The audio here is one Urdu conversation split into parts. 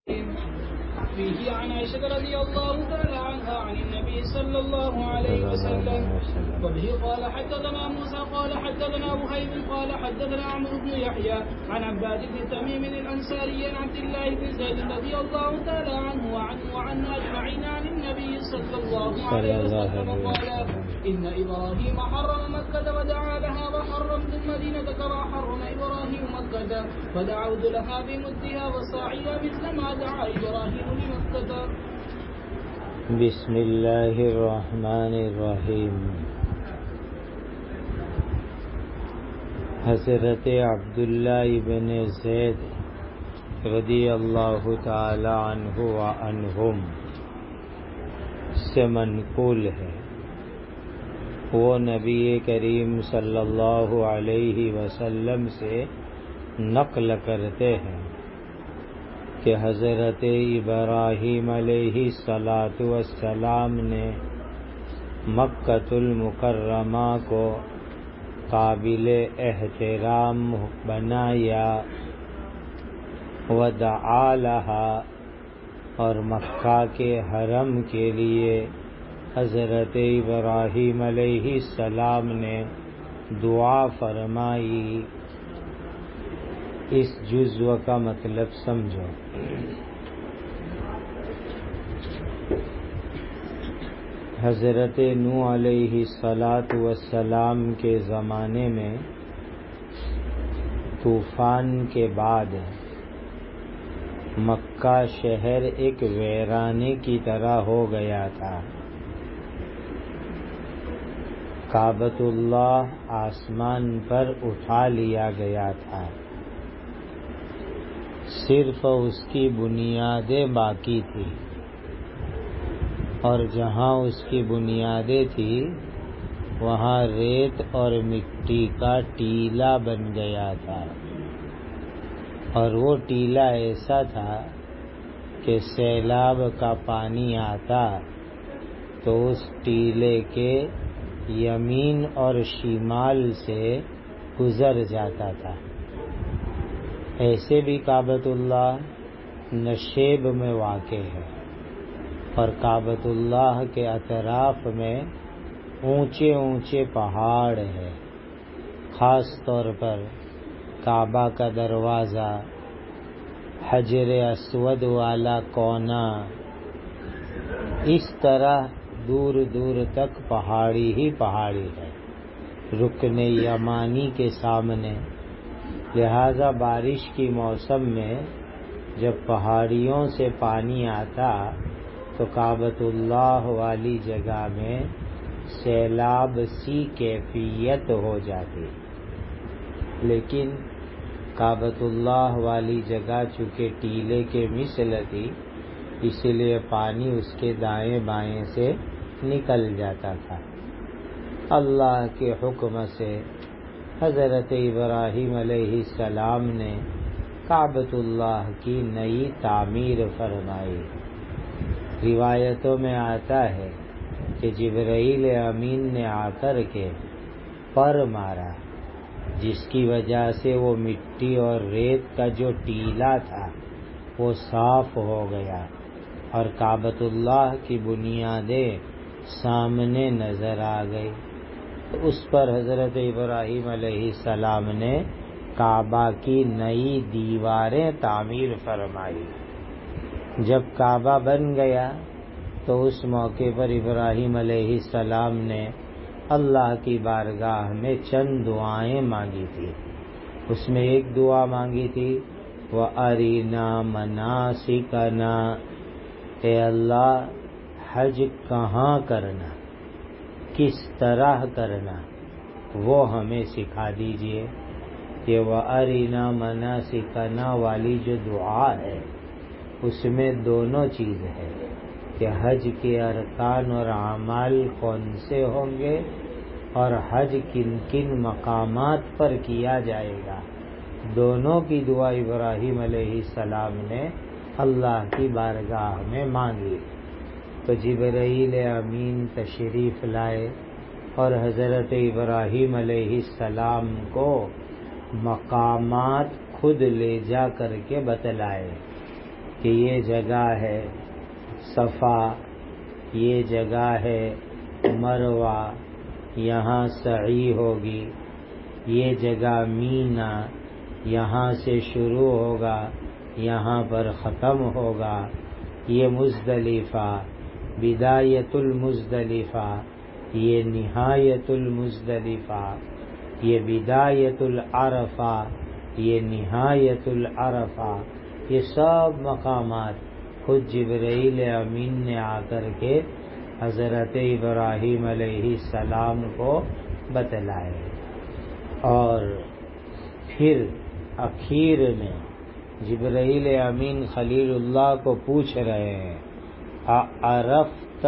فيه عن عائشة رضي الله تعالى عنها عن النبي صلى الله عليه وسلم وبه قال حدثنا موسى قال حدثنا وهيب قال حدثنا عمرو بن يحيى عن عباد بن تميم الأنصاري عن عبد الله بن زيد رضي الله تعالى عنه وعن أجمعين عن النبي صلى الله عليه وسلم قال إن إبراهيم حرم مكة ودعا لها وحرمت المدينة كما حرم إبراهيم مكة ودعوت لها بمدها وصاعها مثل ما دعا إبراهيم لمكة. بسم اللہ الرحمن الرحیم. حضرت عبداللہ بن زید رضی اللہ تعالی عنہ وعنہم سے منقول ہے، وہ نبی کریم صلی اللہ علیہ وسلم سے نقل کرتے ہیں کہ حضرت ابراہیم علیہ السلام نے مکۃ المکرمہ کو قابل احترام بنایا، ودعا لہا، اور مکہ کے حرم کے لیے حضرت ابراہیم علیہ السلام نے دعا فرمائی. اس جزو کا مطلب سمجھو. حضرت نوح علیہ السلام کے زمانے میں طوفان کے بعد مکہ شہر ایک ویرانے کی طرح ہو گیا تھا. کعبۃ اللہ آسمان پر اٹھا لیا گیا تھا، صرف اس کی بنیادیں باقی تھی، اور جہاں اس کی بنیادیں تھی وہاں ریت اور مٹی کا ٹیلا بن گیا تھا، اور وہ ٹیلا ایسا تھا کہ سیلاب کا پانی آتا تو اس ٹیلے کے یمین اور شمال سے گزر جاتا تھا. ایسے بھی کعبۃ اللہ نشیب میں واقع ہے، اور کعبۃ اللہ کے اطراف میں اونچے اونچے پہاڑ ہیں. خاص طور پر کعبہ کا دروازہ، حجر اسود والا کونا، اس طرح دور دور تک پہاڑی ہی پہاڑی ہے رکن یمانی کے سامنے. لہذا بارش کی موسم میں جب پہاڑیوں سے پانی آتا تو کعبۃ اللہ والی جگہ میں سیلاب سی کیفیت ہو جاتی. لیکن کعبۃ اللہ والی جگہ چونکہ ٹیلے کے مثل تھی، اسی لیے پانی اس کے دائیں بائیں سے نکل جاتا تھا. اللہ کے حکم سے حضرت ابراہیم علیہ السلام نے کعبۃ اللہ کی نئی تعمیر فرمائی. روایتوں میں آتا ہے کہ جبرائیل امین نے آ کر کے پر مارا، جس کی وجہ سے وہ مٹی اور ریت کا جو ٹیلا تھا وہ صاف ہو گیا، اور کعبۃ اللہ کی بنیادیں سامنے نظر آ گئی. اس پر حضرت ابراہیم علیہ السلام نے کعبہ کی نئی دیواریں تعمیر فرمائی. جب کعبہ بن گیا تو اس موقع پر ابراہیم علیہ السلام نے اللہ کی بارگاہ میں چند دعائیں مانگی تھی. اس میں ایک دعا مانگی تھی، وَأَرِنَا مَنَاسِكَنَا، اے اللہ حج کہاں کرنا، کس طرح کرنا، وہ ہمیں سکھا دیجئے. کہ وَأَرِنَا مَنَاسِكَنَا والی جو دعا ہے اس میں دونوں چیز ہے کہ حج کے ارکان اور اعمال کون سے ہوں گے، اور حج کن کن مقامات پر کیا جائے گا. دونوں کی دعا ابراہیم علیہ السلام نے اللہ کی بارگاہ میں مانگی. تو جبرائیل امین تشریف لائے اور حضرت ابراہیم علیہ السلام کو مقامات خود لے جا کر کے بتلائے. کہ یہ جگہ ہے صفا، یہ جگہ ہے مروہ، یہاں سعی ہوگی، یہ جگہ مینا، یہاں سے شروع ہوگا یہاں پر ختم ہوگا، یہ مزدلفہ، بدایت المزدلفہ، یہ نہایت المزدلفہ، یہ بدایت العرفہ، یہ نہایت العرفہ، یہ سب مقامات خود جبرائیل امین نے آ کر کے حضرت ابراہیم علیہ السلام کو بتلائے۔ اور پھر اخیر میں جبرائیل امین خلیل اللہ کو پوچھ رہے ہیں، عرفت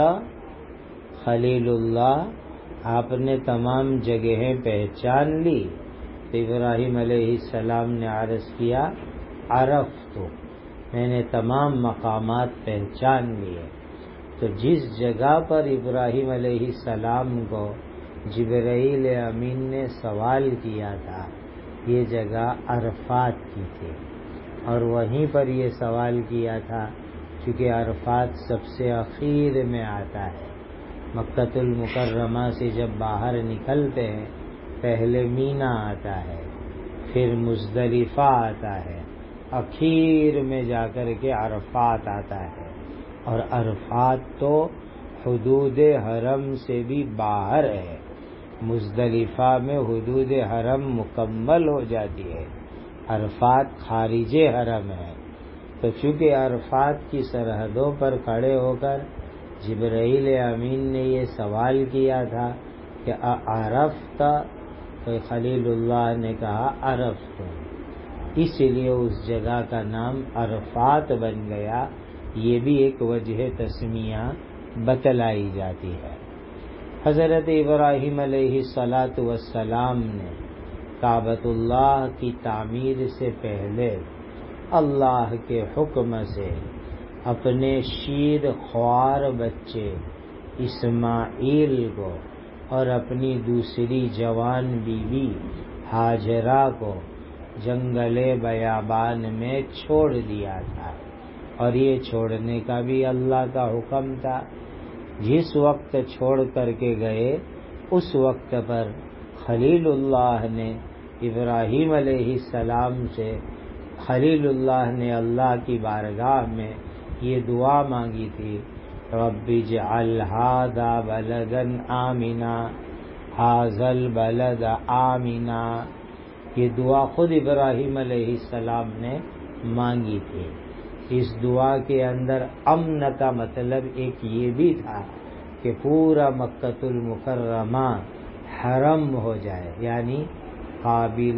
خلیل اللہ، آپ نے تمام جگہیں پہچان لی؟ تو ابراہیم علیہ السلام نے عرض کیا، عرفت، میں نے تمام مقامات پہچان لیے۔ تو جس جگہ پر ابراہیم علیہ السلام کو جبرائیل امین نے سوال کیا تھا، یہ جگہ عرفات کی تھی، اور وہیں پر یہ سوال کیا تھا چونکہ عرفات سب سے اخیر میں آتا ہے۔ مکہ المکرمہ سے جب باہر نکلتے ہیں پہلے مینا آتا ہے، پھر مزدلفہ آتا ہے، اخیر میں جا کر کے عرفات آتا ہے، اور عرفات تو حدود حرم سے بھی باہر ہے۔ مزدلفہ میں حدود حرم مکمل ہو جاتی ہے، عرفات خارج حرم ہے۔ تو چونکہ عرفات کی سرحدوں پر کھڑے ہو کر جبرائیل امین نے یہ سوال کیا تھا کہ عرفت، تو خلیل اللہ نے کہا عرفت، اس لیے اس جگہ کا نام عرفات بن گیا۔ یہ بھی ایک وجہ تسمیہ بتلائی جاتی ہے۔ حضرت ابراہیم علیہ السلام نے کعبۃ اللہ کی تعمیر سے پہلے اللہ کے حکم سے اپنے شیر خوار بچے اسماعیل کو اور اپنی دوسری جوان بیوی ہاجرہ کو جنگل بیابان میں چھوڑ دیا تھا، اور یہ چھوڑنے کا بھی اللہ کا حکم تھا۔ جس وقت چھوڑ کر کے گئے اس وقت پر خلیل اللہ نے ابراہیم علیہ السلام سے، خلیل اللہ نے اللہ کی بارگاہ میں یہ دعا مانگی تھی، رب اجعل ھذا بلدا آمنا، ھذا البلد آمنا، یہ دعا خود ابراہیم علیہ السلام نے مانگی تھی۔ اس دعا کے اندر امن کا مطلب ایک یہ بھی تھا کہ پورا مکہ المکرمہ حرم ہو جائے، یعنی قابل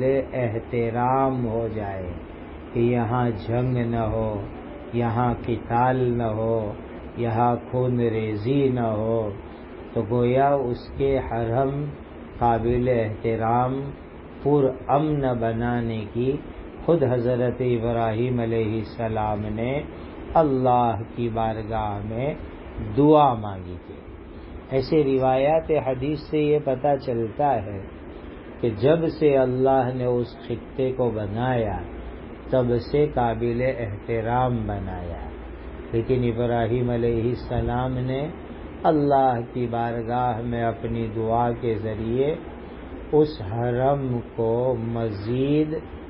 احترام ہو جائے، کہ یہاں جنگ نہ ہو، یہاں قتال نہ ہو، یہاں خون ریزی نہ ہو۔ تو گویا اس کے حرم قابل احترام پر امن بنانے کی خود حضرت ابراہیم علیہ السلام نے اللہ کی بارگاہ میں دعا مانگی تھی۔ ایسے روایات حدیث سے یہ پتہ چلتا ہے کہ جب سے اللہ نے اس خطے کو بنایا تب سے قابل احترام بنایا، لیکن ابراہیم علیہ السلام نے اللہ کی بارگاہ میں اپنی دعا کے ذریعے اس حرم کو مزید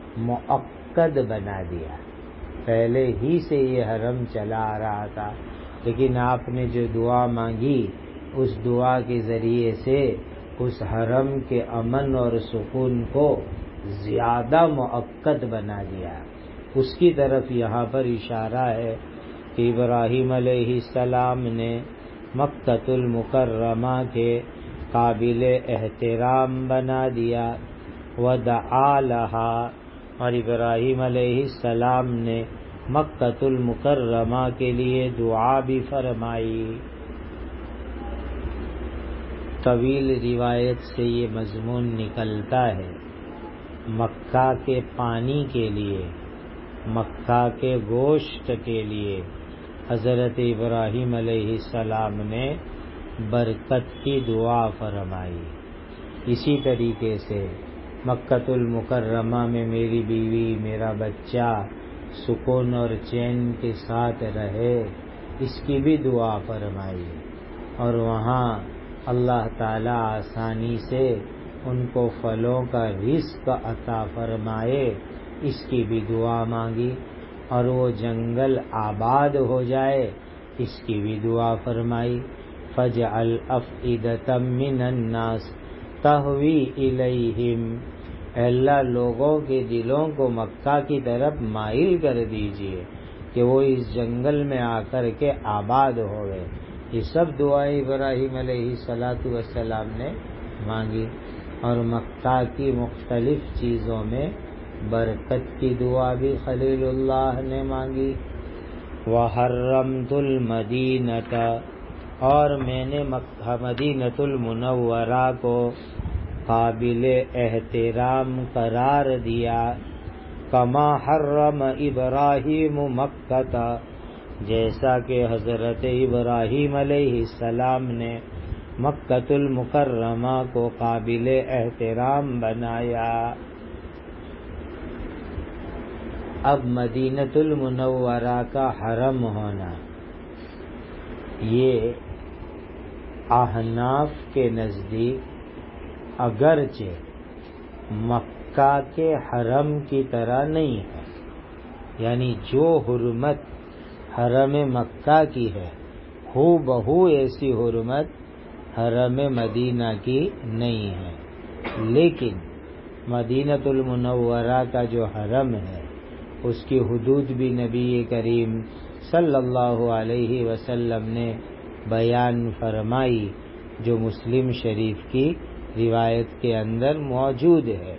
مؤکد بنا دیا۔ پہلے ہی سے یہ حرم چلا آ رہا تھا، لیکن آپ نے جو دعا مانگی اس دعا کے ذریعے سے اس حرم کے امن اور سکون کو زیادہ مؤکد بنا دیا۔ اس کی طرف یہاں پر اشارہ ہے کہ ابراہیم علیہ السلام نے مکہ المکرمہ کے قابل احترام بنا دیا، ودعا لہا، اور ابراہیم علیہ السلام نے مکہ المکرمہ کے لیے دعا بھی فرمائی۔ طویل روایت سے یہ مضمون نکلتا ہے، مکہ کے پانی کے لیے، مکہ کے گوشت کے لیے حضرت ابراہیم علیہ السلام نے برکت کی دعا فرمائی۔ اسی طریقے سے مکہ المکرمہ میں میری بیوی، میرا بچہ سکون اور چین کے ساتھ رہے، اس کی بھی دعا فرمائی، اور وہاں اللہ تعالی آسانی سے ان کو پھلوں کا رزق عطا فرمائے، اس کی بھی دعا مانگی، اور وہ جنگل آباد ہو جائے، اس کی بھی دعا فرمائی۔ فَاجْعَلْ أَفْئِدَةً مِّنَ النَّاسِ تَهْوِي إِلَيْهِمْ، اے اللہ لوگوں کے دلوں کو مکہ کی طرف مائل کر دیجئے کہ وہ اس جنگل میں آ کر کے آباد ہوئے۔ یہ سب دعائیں ابراہیم علیہ السلام نے مانگی، اور مکہ کی مختلف چیزوں میں برکت کی دعا بھی خلیل اللہ نے مانگی۔ وَحَرَّمْتُ الْمَدِينَةَ، اور میں نے مدینۃ المنورہ کو قابل احترام قرار دیا، کما حرم ابراہیم مکہ، جیسا کہ حضرت ابراہیم علیہ السلام نے مکۃ المکرمہ کو قابل احترام بنایا۔ اب مدینۃ المنورہ کا حرم ہونا، یہ احناف کے نزدیک اگرچہ مکہ کے حرم کی طرح نہیں ہے، یعنی جو حرمت حرم مکہ کی ہے ہو بہو ایسی حرمت حرم مدینہ کی نہیں ہے، لیکن مدینۃ المنورہ کا جو حرم ہے اس کی حدود بھی نبی کریم صلی اللہ علیہ وسلم نے بیان فرمائی، جو مسلم شریف کی روایت کے اندر موجود ہے۔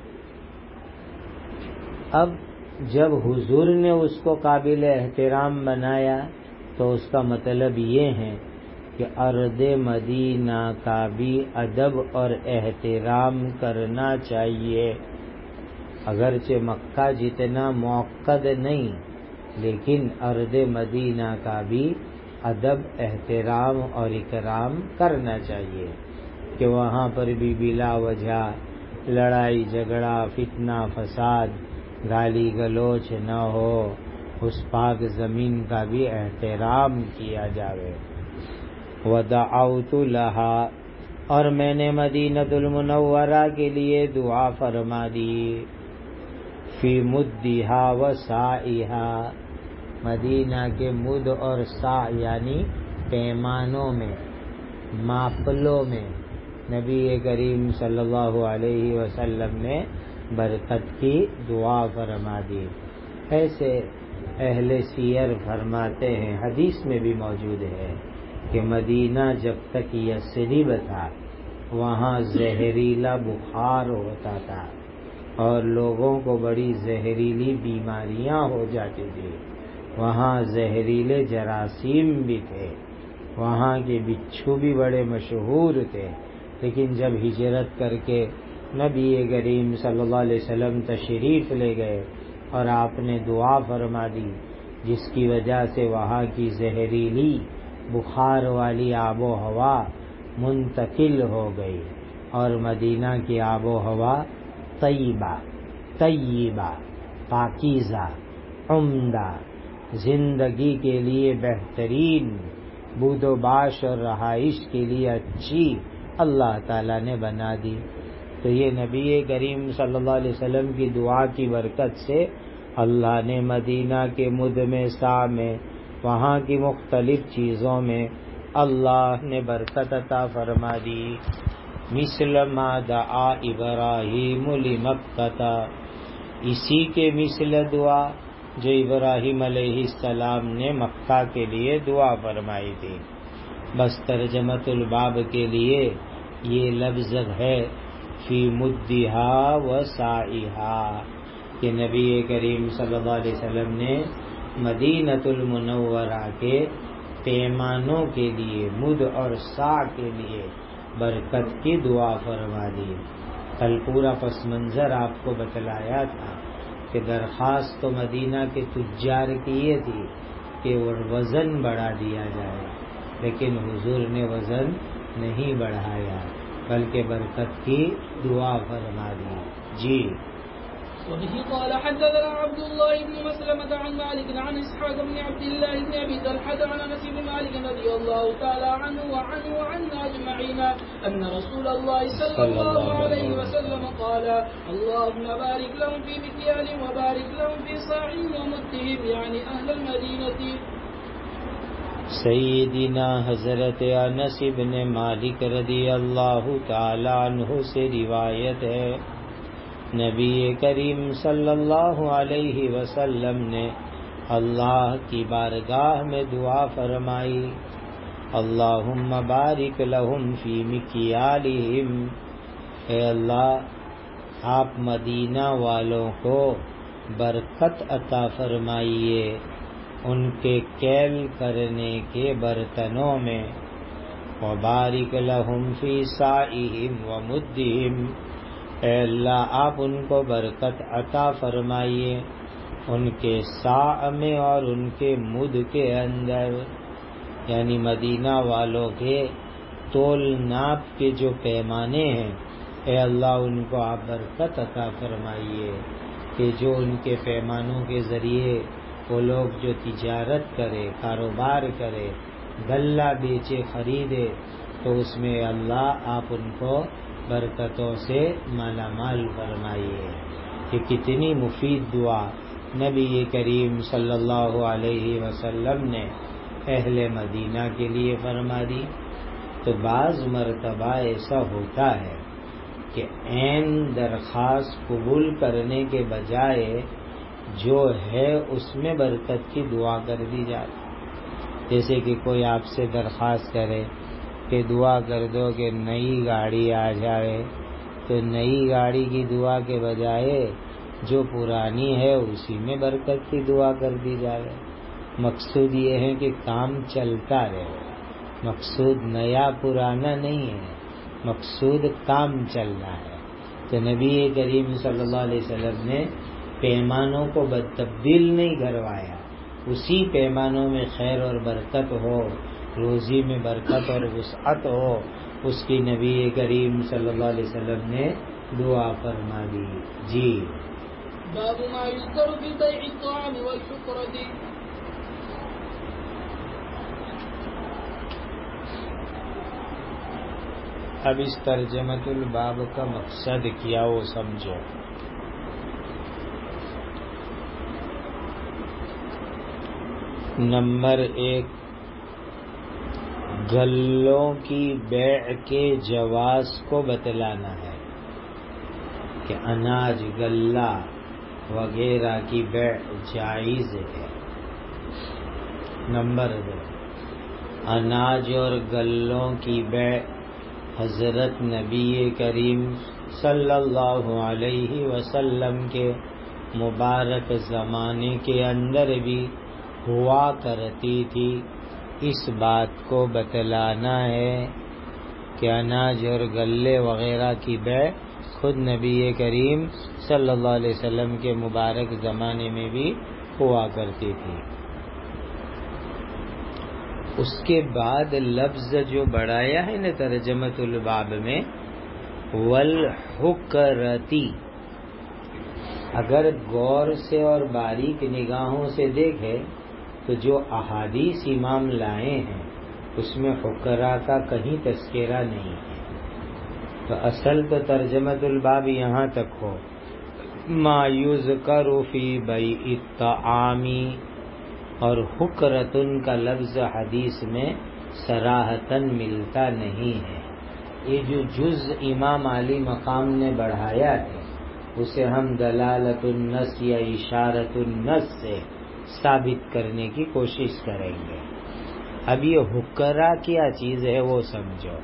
اب جب حضور نے اس کو قابل احترام بنایا تو اس کا مطلب یہ ہے کہ ارض مدینہ کا بھی ادب اور احترام کرنا چاہیے، اگرچہ مکہ جتنا موقد نہیں، لیکن ارض مدینہ کا بھی ادب احترام اور اکرام کرنا چاہیے، کہ وہاں پر بھی بلا وجہ لڑائی جھگڑا فتنہ فساد گالی گلوچ نہ ہو، اس پاک زمین کا بھی احترام کیا جاوے۔ وَدَعَوْتُ لَهَا، اور میں نے مدینۃ المنورہ کے لیے دعا فرما دی، فی مدھا و سائھا، مدینہ کے مد اور سا یعنی پیمانوں میں ماپلوں میں نبی کریم صلی اللہ علیہ وسلم نے برکت کی دعا فرما دی۔ ایسے اہل سیر فرماتے ہیں، حدیث میں بھی موجود ہے کہ مدینہ جب تک یثرب تھا وہاں زہریلا بخار ہوتا تھا اور لوگوں کو بڑی زہریلی بیماریاں ہو جاتی تھی، وہاں زہریلے جراثیم بھی تھے، وہاں کے بچھو بھی بڑے مشہور تھے، لیکن جب ہجرت کر کے نبی کریم صلی اللہ علیہ وسلم تشریف لے گئے اور آپ نے دعا فرما دی، جس کی وجہ سے وہاں کی زہریلی بخار والی آب و ہوا منتقل ہو گئی، اور مدینہ کی آب و ہوا طیبہ پاکیزہ عمدہ، زندگی کے لیے بہترین، بود و باش اور رہائش کے لیے اچھی اللہ تعالیٰ نے بنا دی۔ تو یہ نبی کریم صلی اللہ علیہ وسلم کی دعا کی برکت سے اللہ نے مدینہ کے مد میں سا میں وہاں کی مختلف چیزوں میں اللہ نے برکت عطا فرما دی۔ مثل ما دعا ابراہیم لمکہ، اسی کے مثل دعا جو ابراہیم علیہ السلام نے مکہ کے لیے دعا فرمائی تھی۔ بس ترجمۃ الباب کے لیے یہ لفظ ہے فی مدھا و سائھا، کہ نبی کریم صلی اللہ علیہ وسلم نے مدینۃ المنورہ کے پیمانوں کے لیے مد اور سا کے لیے برکت کی دعا فرما دی۔ کل پورا پس منظر آپ کو بتلایا تھا کہ درخواست تو مدینہ کے تجار کی یہ تھی کہ وزن بڑھا دیا جائے، لیکن حضور نے وزن نہیں بڑھایا بلکہ برکت کی دعا فرما دی۔ جی وبه قال حدثنا عبد الله بن مسلمة عن مالك عن إسحاق بن عبد الله بن أبي طلحة عن أنس بن مالك رضي الله تعالى عنه وعنا أجمعين أن رسول الله صلى الله عليه وسلم قال اللهم بارك لهم في مكيال وبارك لهم في صاع ومدهم يعني أهل المدينة. سیدنا حضرت انس بن مالک رضی اللہ تعالی عنہ سے روایت ہے، نبی کریم صلی اللہ علیہ وسلم نے اللہ کی بارگاہ میں دعا فرمائی، اللہم بارک لہم فی مکیالہم، اے اللہ آپ مدینہ والوں کو برکت عطا فرمائیے ان کے کیل کرنے کے برتنوں میں، وبارک لہم فی سائہم ومدہم، اے اللہ آپ ان کو برکت عطا فرمائیے ان کے ساع میں اور ان کے مد کے اندر، یعنی مدینہ والوں کے تول ناپ کے جو پیمانے ہیں، اے اللہ ان کو آپ برکت عطا فرمائیے کہ جو ان کے پیمانوں کے ذریعے وہ لوگ جو تجارت کرے، کاروبار کرے، غلہ بیچے، خریدے، تو اس میں اللہ آپ ان کو برکتوں سے مالا مال فرمائیے۔ کہ کتنی مفید دعا نبی کریم صلی اللہ علیہ وسلم نے اہل مدینہ کے لیے فرما دی۔ تو بعض مرتبہ ایسا ہوتا ہے کہ عین درخواست قبول کرنے کے بجائے جو ہے اس میں برکت کی دعا کر دی جائے، جیسے کہ کوئی آپ سے درخواست کرے کہ دعا کر دو کہ نئی گاڑی آ جائے، تو نئی گاڑی کی دعا کے بجائے جو پرانی ہے اسی میں برکت کی دعا کر دی جائے۔ مقصود یہ ہے کہ کام چلتا رہے، مقصود نیا پرانا نہیں ہے، مقصود کام چلنا ہے۔ تو نبی کریم صلی اللہ علیہ وسلم نے پیمانوں کو تبدیل نہیں کروایا، اسی پیمانوں میں خیر اور برکت ہو، روزی میں برکت اور وسعت ہو، اس کی نبی کریم صلی اللہ علیہ وسلم نے دعا فرما دی۔ جی باب ما يذكر في بيع الطعام والحقرة۔ اب اس ترجمۃ الباب کا مقصد کیا وہ سمجھو۔ نمبر 1، غلوں کی بیع کے جواز کو بتلانا ہے کہ اناج، غلہ وغیرہ کی بیع جائز ہے۔ نمبر 2، اناج اور غلوں کی بیع حضرت نبی کریم صلی اللہ علیہ وسلم کے مبارک زمانے کے اندر بھی ہوا کرتی تھی۔ اس بات کو بتلانا ہے کہ اناج اور غلے وغیرہ کی بیع خود نبی کریم صلی اللہ علیہ وسلم کے مبارک زمانے میں بھی ہوا کرتی تھی۔ اس کے بعد لفظ جو بڑھایا ہے نا ترجمۃ الباب میں، والحقرتی، اگر غور سے اور باریک نگاہوں سے دیکھے تو جو احادیث امام لائے ہیں اس میں حقرا کا کہیں تذکرہ نہیں ہے۔ تو اصل تو ترجمۃ الباب یہاں تک ہو، ما یذکر فی بیع الطعام، اور حقرتن کا لفظ حدیث میں صراحتاً ملتا نہیں ہے۔ یہ جو جز امام علی مقام نے بڑھایا ہے اسے ہم دلالت النص یا اشارت النص سے ثابت کرنے کی کوشش کریں گے۔ اب یہ حقرا کیا چیز ہے وہ سمجھو۔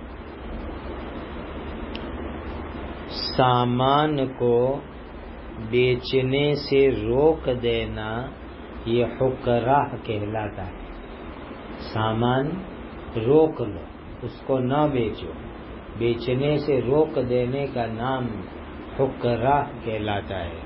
سامان کو بیچنے سے روک دینا یہ حقرا کہلاتا ہے۔ سامان روک لو، اس کو نہ بیچو، بیچنے سے روک دینے کا نام حقرا کہلاتا ہے۔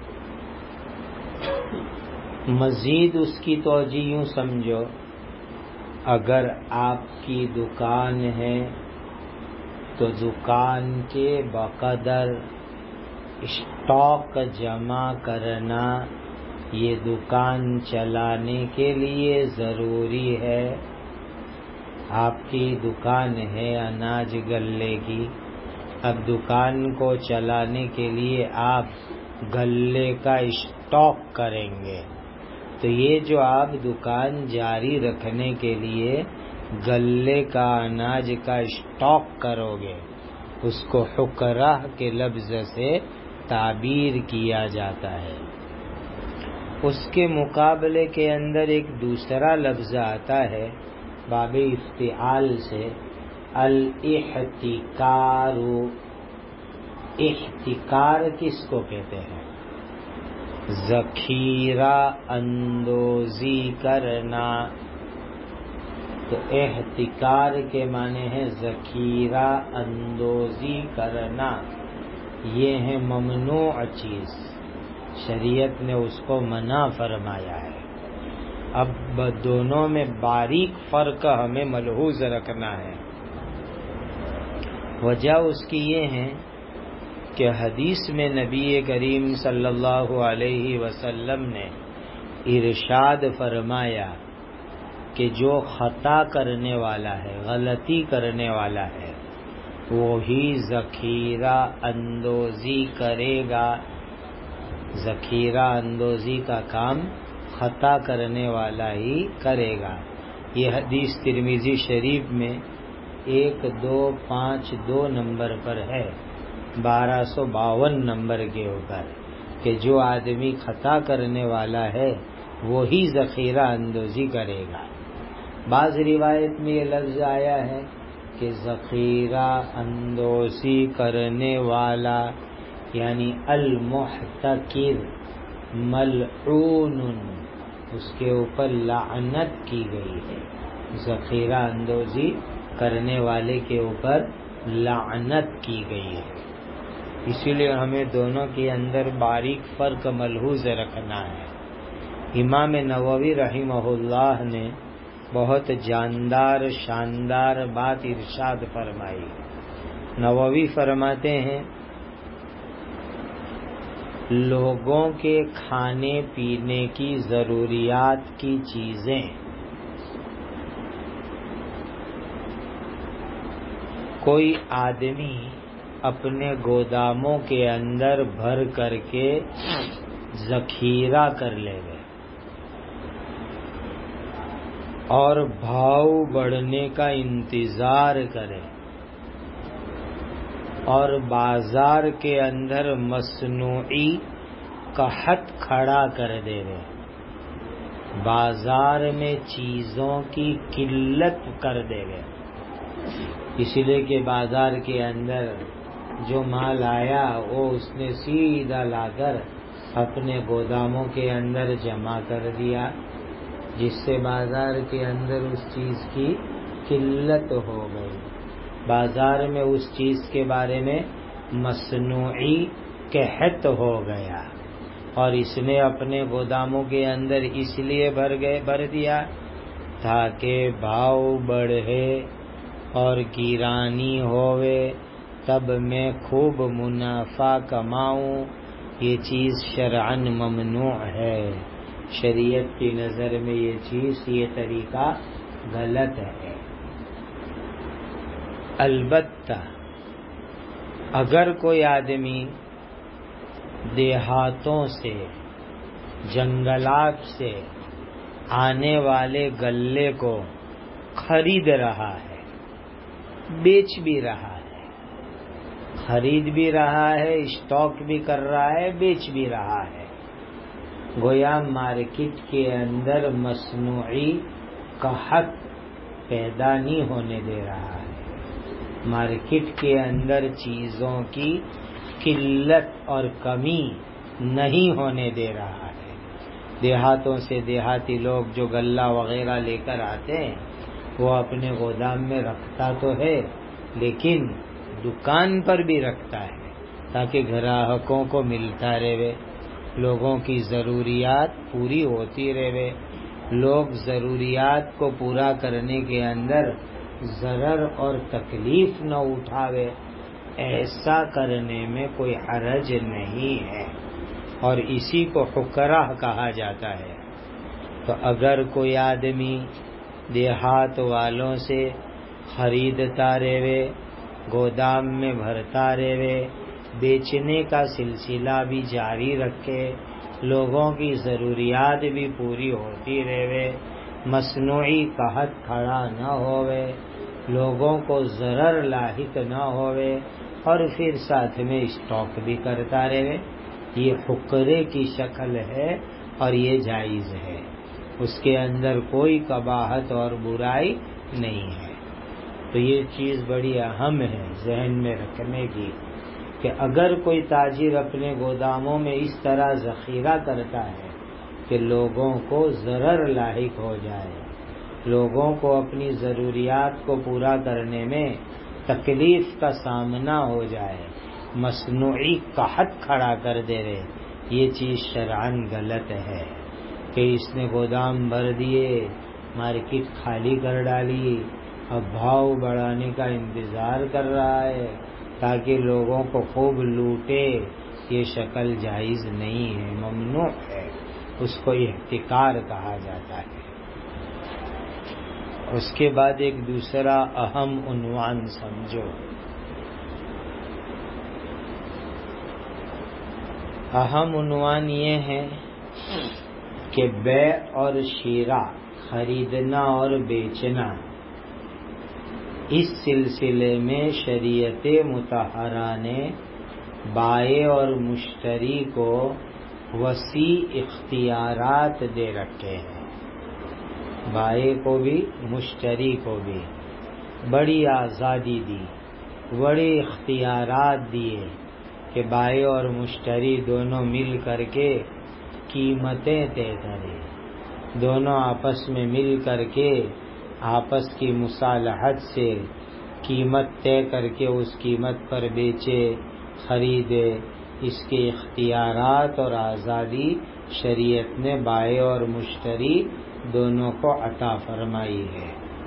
مزید اس کی توجہ یوں سمجھو، اگر آپ کی دکان ہے تو دکان کے بقدر اسٹاک جمع کرنا یہ دکان چلانے کے لیے ضروری ہے. آپ کی دکان ہے اناج غلے کی، اب دکان کو چلانے کے لیے آپ غلے کا اسٹاک کریں گے، تو یہ جو آپ دکان جاری رکھنے کے لیے غلے کا اناج کا اسٹاک کرو گے، اس کو حقرہ کے لفظ سے تعبیر کیا جاتا ہے. اس کے مقابلے کے اندر ایک دوسرا لفظ آتا ہے باب افتعال سے، الاحتکار. احتکار کس کو کہتے ہیں؟ ذخیرہ اندوزی کرنا. تو احتکار کے معنی ہے ذخیرہ اندوزی کرنا. یہ ہے ممنوع چیز، شریعت نے اس کو منع فرمایا ہے. اب دونوں میں باریک فرق ہمیں ملحوظ رکھنا ہے. وجہ اس کی یہ ہے کہ حدیث میں نبی کریم صلی اللہ علیہ وسلم نے ارشاد فرمایا کہ جو خطا کرنے والا ہے، غلطی کرنے والا ہے، وہی ذخیرہ اندوزی کرے گا. ذخیرہ اندوزی کا کام خطا کرنے والا ہی کرے گا. یہ حدیث ترمذی شریف میں 1252 نمبر پر ہے، 1252 نمبر کے اوپر، کہ جو آدمی خطا کرنے والا ہے وہی ذخیرہ اندوزی کرے گا. بعض روایت میں یہ لفظ آیا ہے کہ ذخیرہ اندوزی کرنے والا یعنی المحتکر ملعون، اس کے اوپر لعنت کی گئی ہے. ذخیرہ اندوزی کرنے والے کے اوپر لعنت کی گئی ہے. اسی لیے ہمیں دونوں کے اندر باریک فرق ملحوظ رکھنا ہے. امام نووی رحمہ اللہ نے بہت جاندار شاندار بات ارشاد فرمائی. نووی فرماتے ہیں لوگوں کے کھانے پینے کی ضروریات کی چیزیں کوئی آدمی اپنے گوداموں کے اندر بھر کر کے ذخیرہ کر لے گئے اور بھاؤ بڑھنے کا انتظار کرے اور بازار کے اندر مصنوعی قحط کھڑا کر دے گئے، بازار میں چیزوں کی قلت کر دے گئے. اسی لیے کہ بازار کے اندر جو مال آیا وہ اس نے سیدھا لا کر اپنے گوداموں کے اندر جمع کر دیا، جس سے بازار کے اندر اس چیز کی قلت ہو گئی. بازار میں اس چیز کے بارے میں مصنوعی قحط ہو گیا، اور اس نے اپنے گوداموں کے اندر اس لیے بھر دیا تاکہ بھاؤ بڑھے اور گرانی ہوئے، تب میں خوب منافع کماؤں. یہ چیز شرعاً ممنوع ہے. شریعت کی نظر میں یہ چیز، یہ طریقہ غلط ہے. البتہ اگر کوئی آدمی دیہاتوں سے، جنگلات سے آنے والے غلے کو خرید رہا ہے، بیچ بھی رہا ہے، خرید بھی رہا ہے، اسٹاک بھی کر رہا ہے، بیچ بھی رہا ہے، گویا مارکیٹ کے اندر مصنوعی قحط پیدا نہیں ہونے دے رہا ہے، مارکیٹ کے اندر چیزوں کی قلت اور کمی نہیں ہونے دے رہا ہے. دیہاتوں سے دیہاتی لوگ جو غلہ وغیرہ لے کر آتے ہیں وہ اپنے گودام میں رکھتا تو ہے، لیکن دکان پر بھی رکھتا ہے تاکہ گراہکوں کو ملتا رہے، لوگوں کی ضروریات پوری ہوتی رہے، لوگ ضروریات کو پورا کرنے کے اندر ضرر اور تکلیف نہ اٹھاوے. ایسا کرنے میں کوئی حرج نہیں ہے، اور اسی کو حکرہ کہا جاتا ہے۔ تو اگر کوئی آدمی دیہات والوں سے خریدتا رہے، گودام میں بھرتا رہے، بیچنے کا سلسلہ بھی جاری رکھے، لوگوں کی ضروریات بھی پوری ہوتی رہے، مصنوعی قحط کھڑا نہ ہوئے، لوگوں کو ضرر لاحق نہ ہوئے، اور پھر ساتھ میں اسٹاک بھی کرتا رہے، یہ حقرے کی شکل ہے اور یہ جائز ہے، اس کے اندر کوئی قباحت اور برائی نہیں ہے۔ تو یہ چیز بڑی اہم ہے ذہن میں رکھنے کی کہ اگر کوئی تاجر اپنے گوداموں میں اس طرح ذخیرہ کرتا ہے کہ لوگوں کو ضرر لاحق ہو جائے، لوگوں کو اپنی ضروریات کو پورا کرنے میں تکلیف کا سامنا ہو جائے، مصنوعی قحط کھڑا کر دے رہے، یہ چیز شرعاً غلط ہے کہ اس نے گودام بھر دیے، مارکیٹ خالی کر ڈالی، اب بھاؤ بڑھانے کا انتظار کر رہا ہے تاکہ لوگوں کو خوب لوٹے، یہ شکل جائز نہیں ہے، ممنوع ہے، اس کو احتکار کہا جاتا ہے۔ اس کے بعد ایک دوسرا اہم عنوان سمجھو، اہم عنوان یہ ہے کہ بیع اور شراء، خریدنا اور بیچنا، اس سلسلے میں شریعت مطہرہ نے بائع اور مشتری کو وسیع اختیارات دے رکھے ہیں، بائع کو بھی مشتری کو بھی بڑی آزادی دی، بڑے اختیارات دیے کہ بائع اور مشتری دونوں مل کر کے قیمتیں طے کریں، دونوں آپس میں مل کر کے آپس کی مصالحت سے قیمت طے کر کے اس قیمت پر بیچے خریدے، اس کے اختیارات اور آزادی شریعت نے بائع اور مشتری دونوں کو عطا فرمائی ہے۔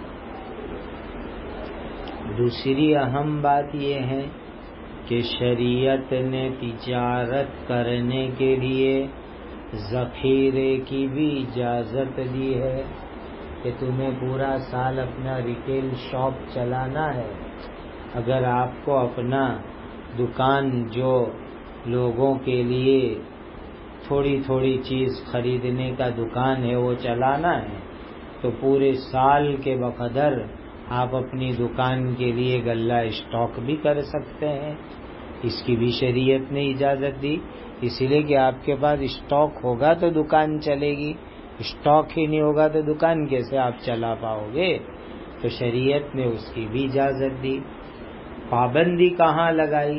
دوسری اہم بات یہ ہے کہ شریعت نے تجارت کرنے کے لیے ذخیرے کی بھی اجازت دی ہے کہ تمہیں پورا سال اپنا ریٹیل شاپ چلانا ہے، اگر آپ کو اپنا دکان جو لوگوں کے لیے تھوڑی تھوڑی چیز خریدنے کا دکان ہے وہ چلانا ہے تو پورے سال کے بقدر آپ اپنی دکان کے لیے غلہ اسٹاک بھی کر سکتے ہیں، اس کی بھی شریعت نے اجازت دی، اس لیے کہ آپ کے پاس اسٹاک ہوگا تو دکان چلے گی، اسٹاک ہی نہیں ہوگا تو دکان کیسے آپ چلا پاؤ گے، تو شریعت نے اس کی بھی اجازت دی۔ پابندی کہاں لگائی؟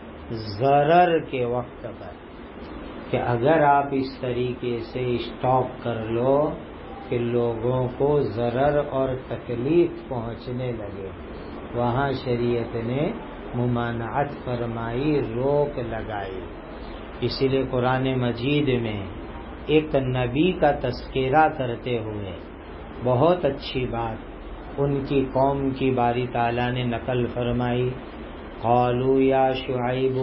ضرر کے وقت پر، کہ اگر آپ اس طریقے سے اسٹاک کر لو کہ لوگوں کو ضرر اور تکلیف پہنچنے لگے، وہاں شریعت نے ممانعت فرمائی، روک لگائی۔ اسی لیے قرآن مجید میں ایک نبی کا تذکرہ کرتے ہوئے بہت اچھی بات ان کی قوم کی باری تعالیٰ نے نقل فرمائی، قالوا یا شعیب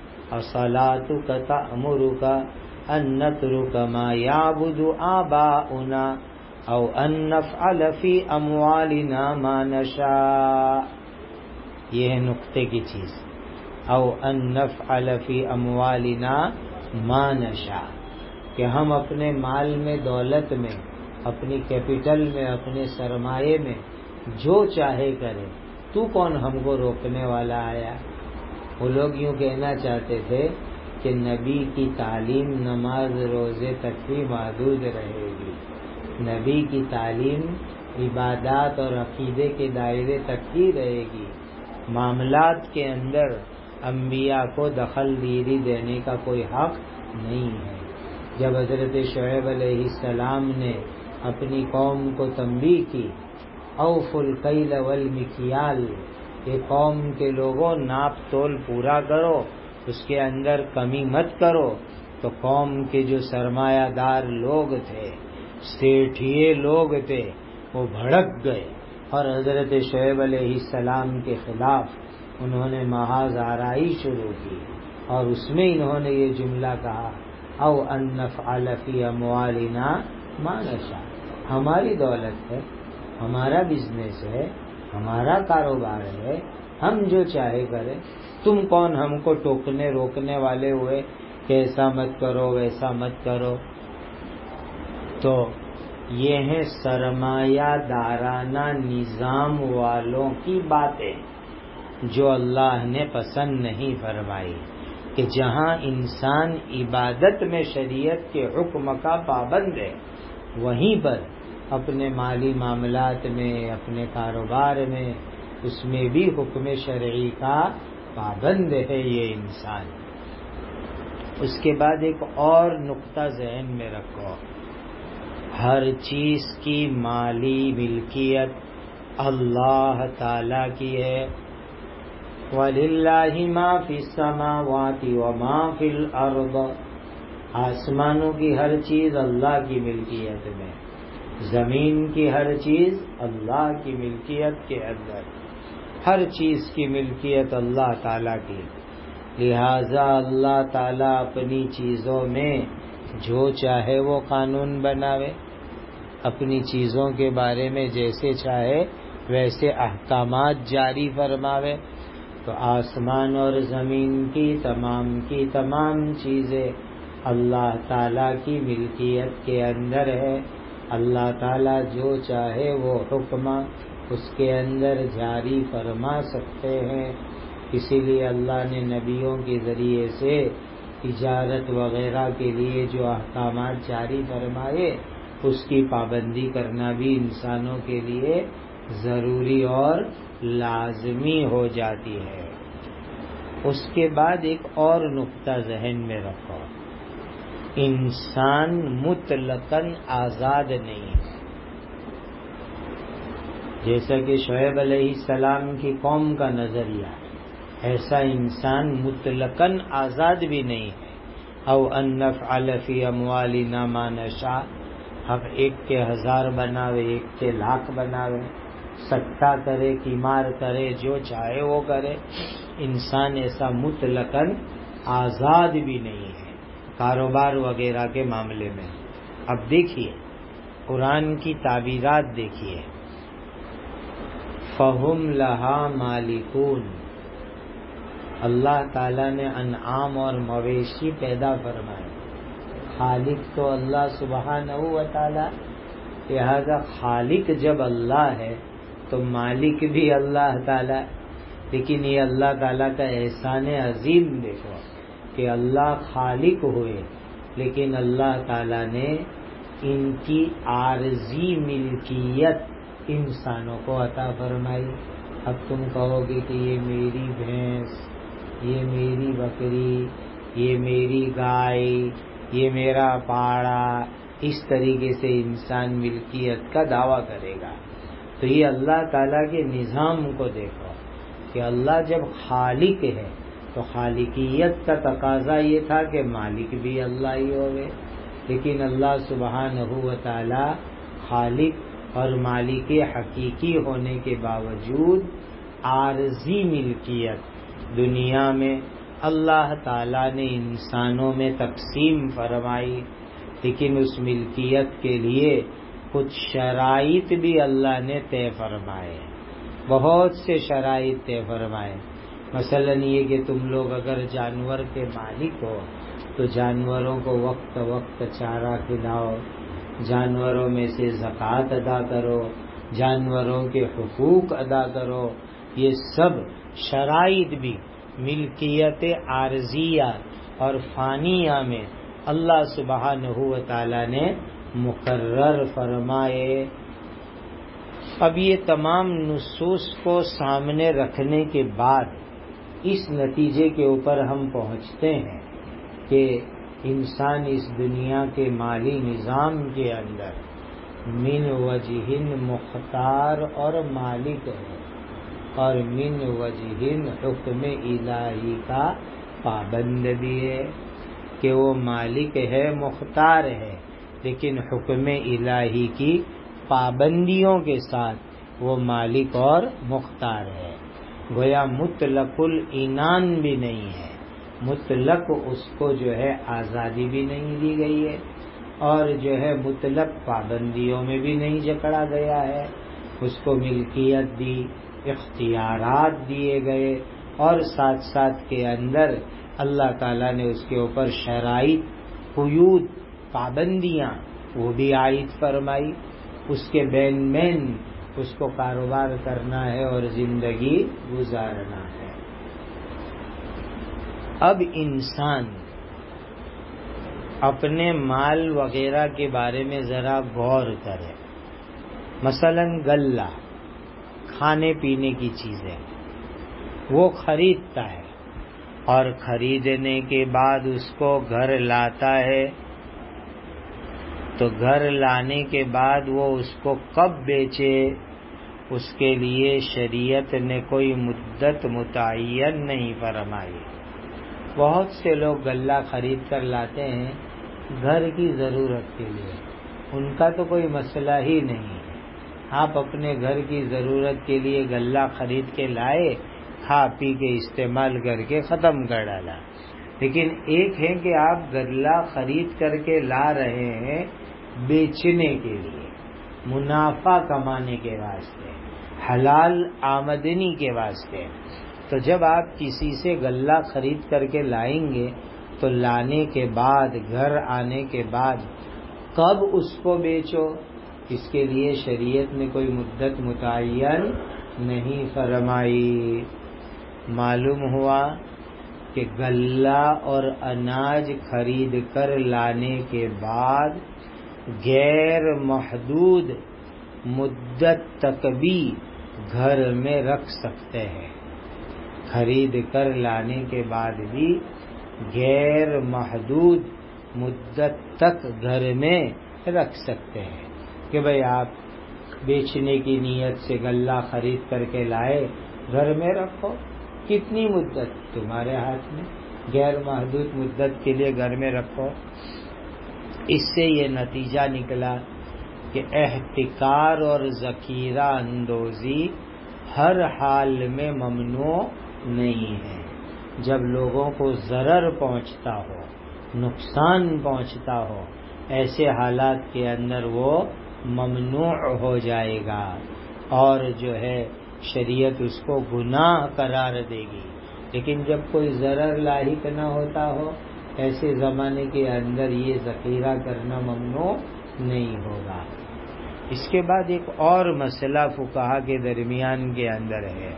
اصلاتک تأمرک ان نترک ما یعبد آباؤنا او ان نفعل فی اموالنا ما نشاء، یہ ہے نقطے کی چیز، او ان نفعل فی اموالنا ما نشاء، کہ ہم اپنے مال میں، دولت میں، اپنی کیپٹل میں، اپنے سرمایے میں جو چاہے کرے، تو کون ہم کو روکنے والا آیا؟ وہ لوگ یوں کہنا چاہتے تھے کہ نبی کی تعلیم نماز روزے تک ہی محدود رہے گی، نبی کی تعلیم عبادات اور عقیدے کے دائرے تک ہی رہے گی، معاملات کے اندر انبیاء کو دخل گیری دینے کا کوئی حق نہیں ہے۔ جب حضرت شعیب علیہ السلام نے اپنی قوم کو تنبیہ کی، اوفوا الکیل والمکیال، کہ قوم کے لوگوں ناپ تول پورا کرو، اس کے اندر کمی مت کرو، تو قوم کے جو سرمایہ دار لوگ تھے، سیٹھیے لوگ تھے، وہ بھڑک گئے اور حضرت شعیب علیہ السلام کے خلاف انہوں نے محاذ آرائی شروع کی اور اس میں انہوں نے یہ جملہ کہا او ان نفعل فی اموالنا ما نشاء، ہماری دولت ہے، ہمارا بزنس ہے، ہمارا کاروبار ہے، ہم جو چاہے کریں، تم کون ہم کو ٹوکنے روکنے والے ہوئے کہ ایسا مت کرو ویسا مت کرو؟ تو یہ ہیں سرمایہ دارانہ نظام والوں کی باتیں جو اللہ نے پسند نہیں فرمائی، کہ جہاں انسان عبادت میں شریعت کے حکم کا پابند ہے، وہیں پر اپنے مالی معاملات میں، اپنے کاروبار میں، اس میں بھی حکم شرعی کا پابند ہے یہ انسان۔ اس کے بعد ایک اور نقطہ ذہن میں رکھو، ہر چیز کی مالی ملکیت اللہ تعالی کی ہے۔ وَلِلَّهِ مَا فِي السَّمَاوَاتِ وَمَا فِي الْأَرْضِ، آسمانوں کی ہر چیز اللہ کی ملکیت میں، زمین کی ہر چیز اللہ کی ملکیت کے اندر، ہر چیز کی ملکیت اللہ تعالیٰ کی۔ لہذا اللہ تعالیٰ اپنی چیزوں میں جو چاہے وہ قانون بناوے، اپنی چیزوں کے بارے میں جیسے چاہے ویسے احکامات جاری فرماوے۔ تو آسمان اور زمین کی تمام چیزیں اللہ تعالیٰ کی ملکیت کے اندر ہے۔ اللہ تعالیٰ جو چاہے وہ حکم اس کے اندر جاری فرما سکتے ہیں۔ اسی لیے اللہ نے نبیوں کے ذریعے سے تجارت وغیرہ کے لیے جو احکامات جاری فرمائے، اس کی پابندی کرنا بھی انسانوں کے لیے ضروری اور لازمی ہو جاتی ہے۔ اس کے بعد ایک اور نقطہ ذہن میں رکھو، انسان مطلقاً آزاد نہیں ہے۔ جیسا کہ شعیب علیہ السلام کی قوم کا نظریہ، ایسا انسان مطلقاً آزاد بھی نہیں ہے۔ او ان نفعل فی اموالنا ما نشاء، ہم ایک کے 1000 بناوے، ایک کے 1,00,000 بناوے، سٹا کرے، قمار کرے، جو چاہے وہ کرے، انسان ایسا مطلقاً آزاد بھی نہیں ہے کاروبار وغیرہ کے معاملے میں۔ اب دیکھیے قرآن کی تعبیرات دیکھیے، فَهُمْ لَهَا مَالِكُونَ، اللہ تعالیٰ نے انعام اور مویشی پیدا فرمائے، خالق تو اللہ سبحانہ و تعالیٰ، لہذا خالق جب اللہ ہے تو مالک بھی اللہ تعالیٰ۔ لیکن یہ اللہ تعالیٰ کا احسان عظیم دیکھو کہ اللہ خالق ہوئے، لیکن اللہ تعالیٰ نے ان کی عارضی ملکیت انسانوں کو عطا فرمائی۔ اب تم کہو گے کہ یہ میری بھینس، یہ میری بکری، یہ میری گائے، یہ میرا پاڑا، اس طریقے سے انسان ملکیت کا دعویٰ کرے گا۔ تو یہ اللہ تعالیٰ کے نظام کو دیکھو کہ اللہ جب خالق ہے تو خالقیت کا تقاضا یہ تھا کہ مالک بھی اللہ ہی ہوئے، لیکن اللہ سبحانہ و تعالی خالق اور مالک حقیقی ہونے کے باوجود عارضی ملکیت دنیا میں اللہ تعالیٰ نے انسانوں میں تقسیم فرمائی، لیکن اس ملکیت کے لیے کچھ شرائط بھی اللہ نے طے فرمائے، بہت سے شرائط طے فرمائے۔ مثلا یہ کہ تم لوگ اگر جانور کے مالک ہو تو جانوروں کو وقت وقت چارہ کھلاؤ، جانوروں میں سے زکوٰۃ ادا کرو، جانوروں کے حقوق ادا کرو۔ یہ سب شرائط بھی ملکیت عارضیہ اور فانیہ میں اللہ سبحانہ و تعالی نے مقرر فرمائے۔ اب یہ تمام نصوص کو سامنے رکھنے کے بعد اس نتیجے کے اوپر ہم پہنچتے ہیں کہ انسان اس دنیا کے مالی نظام کے اندر من وجہ مختار اور مالک ہے، اور من وجہ حکم الہی کا پابند بھی ہے، کہ وہ مالک ہے، مختار ہے، لیکن حکم الہی کی پابندیوں کے ساتھ وہ مالک اور مختار ہے۔ گویا مطلق العنان بھی نہیں ہے، مطلق اس کو جو ہے آزادی بھی نہیں دی گئی ہے، اور جو ہے مطلق پابندیوں میں بھی نہیں جکڑا گیا ہے، اس کو ملکیت دی، اختیارات دیے گئے، اور ساتھ ساتھ کے اندر اللہ تعالیٰ نے اس کے اوپر شرائط، قیود، پابندیاں وہ بھی عائد فرمائی، اس کے بین مین اس کو کاروبار کرنا ہے اور زندگی گزارنا ہے۔ اب انسان اپنے مال وغیرہ کے بارے میں ذرا غور کرے۔ مثلا غلہ، کھانے پینے کی چیزیں وہ خریدتا ہے، اور خریدنے کے بعد اس کو گھر لاتا ہے، تو گھر لانے کے بعد وہ اس کو کب بیچے، اس کے لیے شریعت نے کوئی مدت متعین نہیں فرمائی۔ بہت سے لوگ غلہ خرید کر لاتے ہیں گھر کی ضرورت کے لیے، ان کا تو کوئی مسئلہ ہی نہیں ہے، آپ اپنے گھر کی ضرورت کے لیے غلہ خرید کے لائے، کھا پی کے استعمال کر کے ختم کر ڈالا۔ لیکن ایک ہے کہ آپ غلہ خرید کر کے لا رہے ہیں بیچنے کے لیے، منافع کمانے کے واسطے، حلال آمدنی کے واسطے، تو جب آپ کسی سے غلہ خرید کر کے لائیں گے تو لانے کے بعد، گھر آنے کے بعد کب اس کو بیچو، اس کے لیے شریعت نے کوئی مدت متعین نہیں فرمائی۔ معلوم ہوا کہ غلہ اور اناج خرید کر لانے کے بعد غیر محدود مدت تک بھی گھر میں رکھ سکتے ہیں، خرید کر لانے کے بعد بھی غیر محدود مدت تک گھر میں رکھ سکتے ہیں کہ بھئی آپ بیچنے کی نیت سے غلہ خرید کر کے لائے، گھر میں رکھو، کتنی مدت تمہارے ہاتھ میں، غیر محدود مدت کے لیے گھر میں رکھو۔ اس سے یہ نتیجہ نکلا کہ احتکار اور ذخیرہ اندوزی ہر حال میں ممنوع نہیں ہے۔ جب لوگوں کو ضرر پہنچتا ہو، نقصان پہنچتا ہو، ایسے حالات کے اندر وہ ممنوع ہو جائے گا، اور جو ہے شریعت اس کو گناہ قرار دے گی۔ لیکن جب کوئی ضرر لاحق نہ ہوتا ہو، ایسے زمانے کے اندر یہ ذخیرہ کرنا ممنوع نہیں ہوگا۔ اس کے بعد ایک اور مسئلہ فقہا کے درمیان کے اندر ہے۔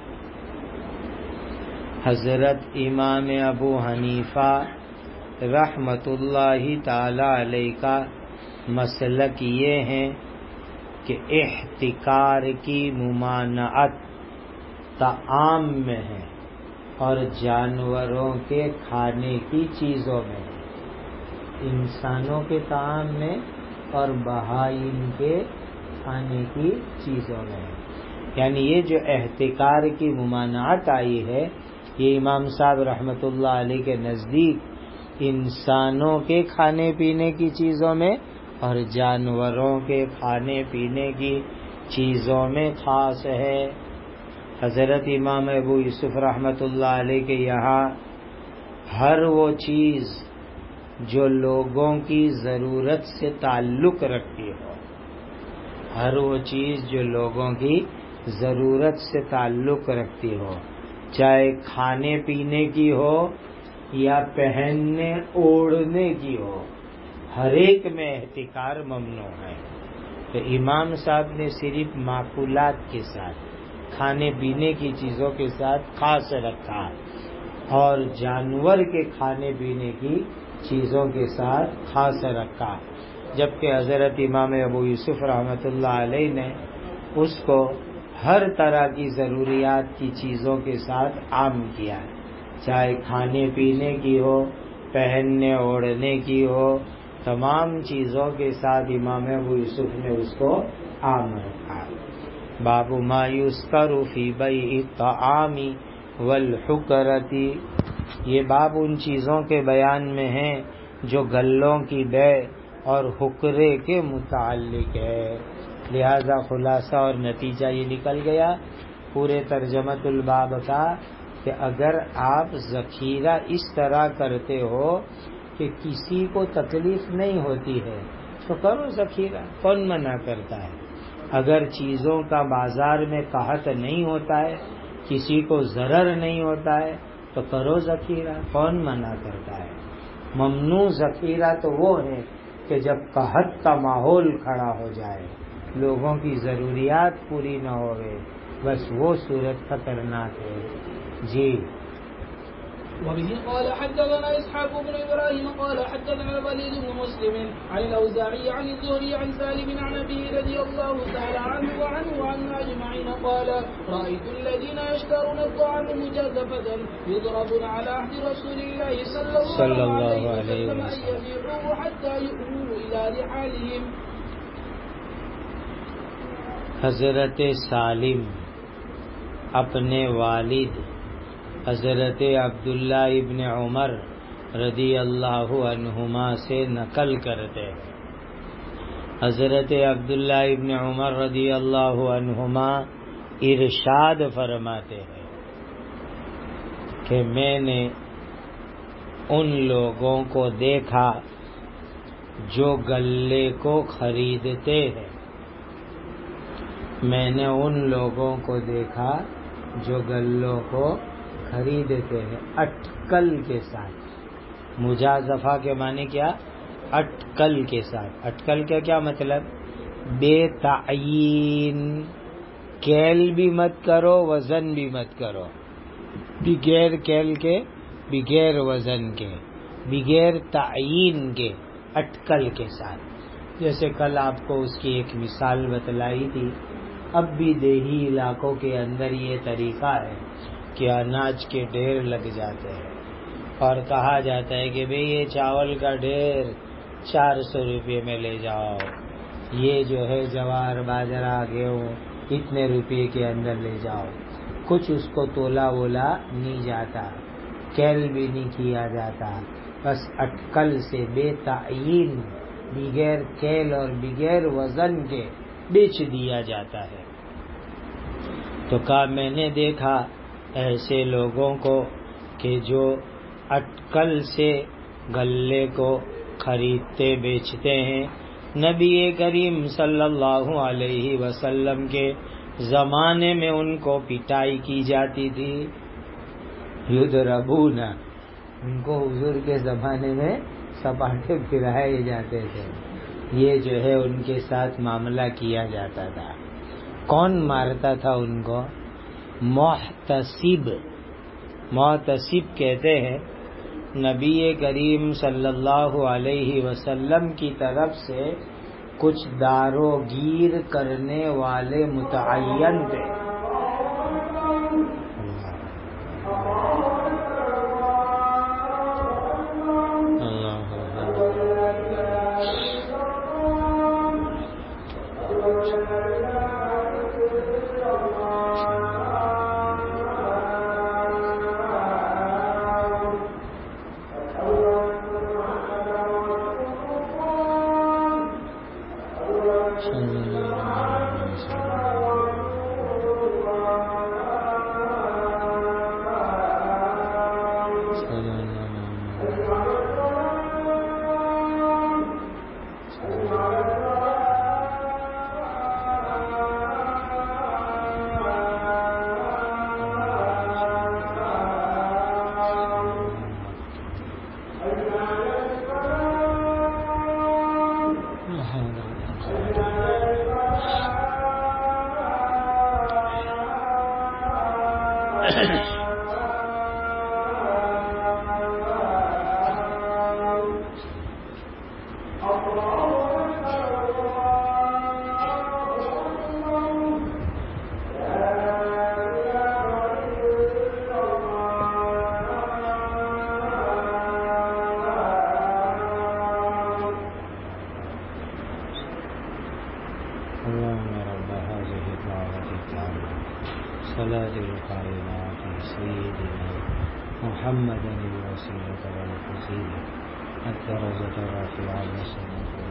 حضرت امام ابو حنیفہ رحمت اللہ تعالی علیہ کا مسلک یہ ہے کہ احتکار کی ممانعت طعام میں ہے اور جانوروں کے کھانے کی چیزوں میں ہے، انسانوں کے طعام میں اور بہائم کے کھانے کی چیزوں میں ہے۔ یعنی یہ جو احتکار کی ممانعت آئی ہے، یہ امام صاحب رحمت اللہ علیہ کے نزدیک انسانوں کے کھانے پینے کی چیزوں میں اور جانوروں کے کھانے پینے کی چیزوں میں خاص ہے۔ حضرت امام ابو یوسف رحمت اللہ علیہ کے یہاں ہر وہ چیز جو لوگوں کی ضرورت سے تعلق رکھتی ہو، ہر وہ چیز جو لوگوں کی ضرورت سے تعلق رکھتی ہو، چاہے کھانے پینے کی ہو یا پہننے اوڑھنے کی ہو، ہر ایک میں احتکار ممنوع ہے۔ تو امام صاحب نے صرف معقولات کے ساتھ، کھانے پینے کی چیزوں کے ساتھ خاص رکھا، اور جانور کے کھانے پینے کی چیزوں کے ساتھ خاص رکھا، جبکہ حضرت امام ابو یوسف رحمت اللہ علیہ نے اس کو ہر طرح کی ضروریات کی چیزوں کے ساتھ عام کیا، چاہے کھانے پینے کی ہو، پہننے اوڑھنے کی ہو، تمام چیزوں کے ساتھ امام ابو یوسف نے اس کو عام رکھا۔ باب ما یذکر فی بیع الطعام والحکرۃ، یہ باب ان چیزوں کے بیان میں ہے جو گلوں کی بیع اور حکرے کے متعلق ہے۔ لہذا خلاصہ اور نتیجہ یہ نکل گیا پورے ترجمۃ الباب کا کہ اگر آپ ذخیرہ اس طرح کرتے ہو کہ کسی کو تکلیف نہیں ہوتی ہے تو کرو ذخیرہ، کون منع کرتا ہے؟ اگر چیزوں کا بازار میں قحط نہیں ہوتا ہے، کسی کو ضرر نہیں ہوتا ہے تو کرو ذخیرہ، کون منع کرتا ہے؟ ممنوع ذخیرہ تو وہ ہے کہ جب قحط کا ماحول کھڑا ہو جائے، لوگوں کی ضروریات پوری نہ ہوئے، بس وہ صورت خطرناک ہے. جی. وبه قال حدثنا إسحاق بن إبراهيم قال حدثنا الوليد بن مسلم عن الأوزاعي عن الزهري عن سالم عن أبيه رضي الله تعالى عنه وعن أجمعين قال رأيت الذين يشترون الطعام مجازفة يضربون على عهد رسول الله صلى الله عليه وسلم أن يبيعوه حتى يؤووا إلى رحالهم. حضرت سالم اپنے والد حضرت عبداللہ ابن عمر رضی اللہ عنہما سے نقل کرتے ہیں. حضرت عبداللہ ابن عمر رضی اللہ عنہما ارشاد فرماتے ہیں کہ میں نے ان لوگوں کو دیکھا جو غلے کو خریدتے ہیں. میں نے ان لوگوں کو دیکھا جو غلوں کو خریدتے ہیں اٹکل کے ساتھ. مجازفہ کے معنی کیا؟ اٹکل کے ساتھ. اٹکل کا کیا مطلب؟ بے تعین، کیل بھی مت کرو وزن بھی مت کرو، بغیر کیل کے بغیر وزن کے بغیر تعین کے اٹکل کے ساتھ. جیسے کل آپ کو اس کی ایک مثال بتلائی تھی. اب بھی دیہی علاقوں کے اندر یہ طریقہ ہے کہ اناج کے ڈھیر لگ جاتے ہیں اور کہا جاتا ہے کہ بھئی یہ چاول کا ڈھیر 400 روپے میں لے جاؤ، یہ جو ہے جوار باجرہ گیہوں اتنے روپے کے اندر لے جاؤ. کچھ اس کو تولا وولا نہیں جاتا، کیل بھی نہیں کیا جاتا، بس اٹکل سے بے تعین بغیر کیل اور بغیر وزن کے بیچ دیا جاتا ہے. تو کہا میں نے دیکھا ایسے لوگوں کو کہ جو اٹکل سے غلے کو خریدتے بیچتے ہیں. نبی کریم صلی اللہ علیہ وسلم کے زمانے میں ان کو پٹائی کی جاتی تھی. یضربون، ان کو حضور کے زمانے میں سپاٹے پھرائے جاتے تھے. یہ جو ہے ان کے ساتھ معاملہ کیا جاتا تھا. کون مارتا تھا ان کو؟ محتسب. محتسب کہتے ہیں نبی کریم صلی اللہ علیہ وسلم کی طرف سے کچھ داروگیر کرنے والے متعین تھے. صلاة القائلات سيدنا محمد الوسيلة والفضيلة الدرجة الرفيعة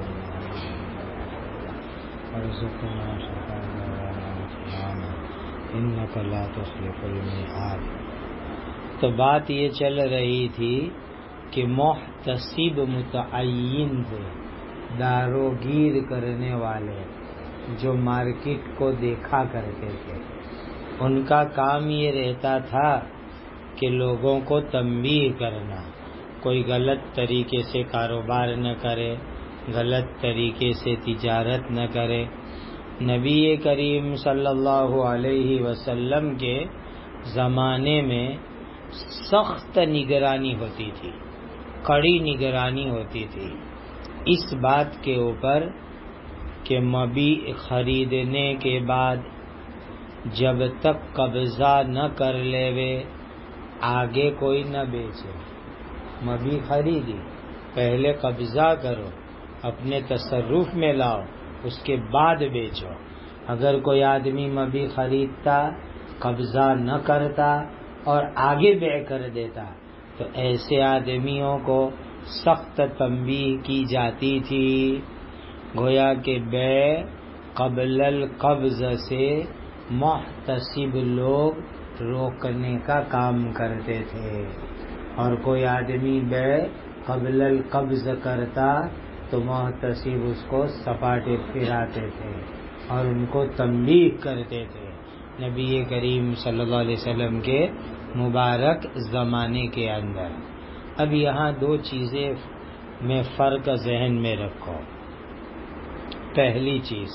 وارزقنا شفاعة وطعاما انک لا تخلف المیعاد۔ تو بات یہ چل رہی تھی کہ محتسب متعین تھے، داروگیر کرنے والے، جو مارکیٹ کو دیکھا کرتے تھے۔ ان کا کام یہ رہتا تھا کہ لوگوں کو تنبیہ کرنا، کوئی غلط طریقے سے کاروبار نہ کرے، غلط طریقے سے تجارت نہ کرے۔ نبی کریم صلی اللہ علیہ وسلم کے زمانے میں سخت نگرانی ہوتی تھی، کڑی نگرانی ہوتی تھی اس بات کے اوپر کہ مبیع خریدنے کے بعد جب تک قبضہ نہ کر لے آگے کوئی نہ بیچے۔ مبیع خریدی، پہلے قبضہ کرو، اپنے تصرف میں لاؤ، اس کے بعد بیچو۔ اگر کوئی آدمی مبیع خریدتا، قبضہ نہ کرتا اور آگے بیع کر دیتا تو ایسے آدمیوں کو سخت تنبیہ کی جاتی تھی۔ گویا کہ بیع قبل القبض سے محتسب لوگ روکنے کا کام کرتے تھے، اور کوئی آدمی بیع قبل القبض کرتا تو محتسب اس کو سپاٹے پھراتے تھے اور ان کو تنبیہ کرتے تھے نبی کریم صلی اللہ علیہ وسلم کے مبارک زمانے کے اندر۔ اب یہاں دو چیزیں میں فرق ذہن میں رکھو۔ پہلی چیز،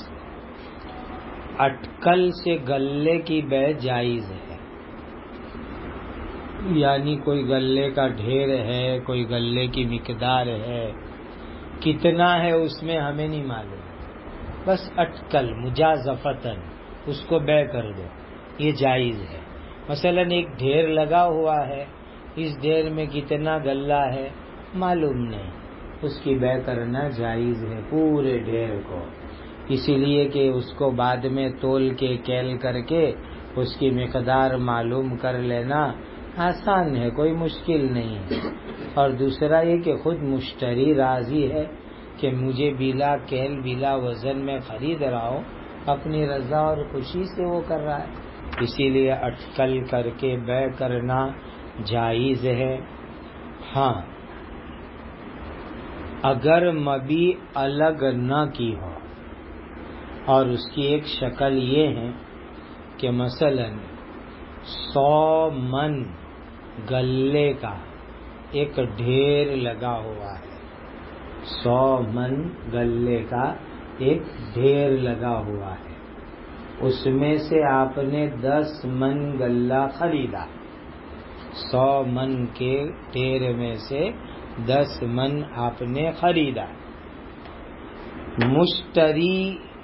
اٹکل سے غلے کی بیع جائز ہے، یعنی کوئی غلے کا ڈھیر ہے، کوئی غلے کی مقدار ہے، کتنا ہے اس میں ہمیں نہیں معلوم، بس اٹکل مجازفتاً اس کو بیع کر دو، یہ جائز ہے۔ مثلا ایک ڈھیر لگا ہوا ہے، اس ڈھیر میں کتنا غلہ ہے معلوم نہیں، اس کی بیع کرنا جائز ہے پورے ڈھیر کو، اسی لیے کہ اس کو بعد میں تول کے کیل کر کے اس کی مقدار معلوم کر لینا آسان ہے، کوئی مشکل نہیں ہے۔ اور دوسرا یہ کہ خود مشتری راضی ہے کہ مجھے بلا کیل بلا وزن میں خرید رہا ہوں، اپنی رضا اور خوشی سے وہ کر رہا ہے، اسی لیے اٹکل کر کے بیع کرنا جائز ہے۔ ہاں، اگر مبیع الگ نہ کی ہو، اور اس کی ایک شکل یہ ہے کہ مثلا 100 من غلے کا ایک ڈھیر لگا ہوا ہے، 100 من غلے کا ایک ڈھیر لگا ہوا ہے، اس میں سے آپ نے 10 من غلہ خریدا، 100 من کے ڈھیر میں سے 10 من آپ نے خریدا، مشتری